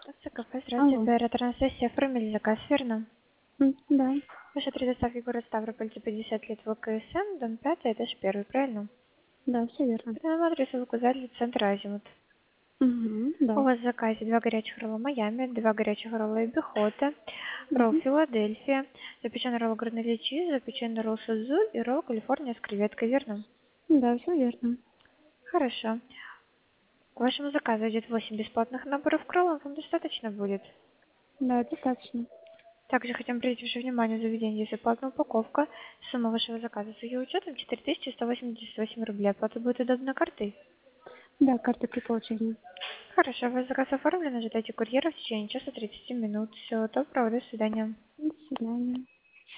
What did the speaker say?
СКП, здравствуйте, Алло. операторная сессия, оформили заказ, верно? Да, Ваша адрес доставки город Ставрополь, 50 лет ВКСМ, дом 5, этаж 1, правильно? да, все верно. По данному адресу вы указали центр Азимут. У Да. вас в заказе 2 горячих ролла Майами, 2 горячих ролла Эбихота, ролл Мгм. Филадельфия, запеченный ролл граноле чиз, запеченный ролл Сузу и ролл Калифорния с креветкой, верно? Да, все верно. Хорошо. К вашему заказу идет 8 бесплатных наборов к роллам, вам достаточно будет? Да, достаточно. Также хотим привлечь ваше внимание заведение, если платная упаковка. Сумма вашего заказа с ее учетом 4188 рублей. Оплата будет удобна картой. Да, карта при получении. Хорошо, ваш заказ оформлен. Ожидайте курьера в течение часа 30 минут. Всего доброго, до свидания. До свидания.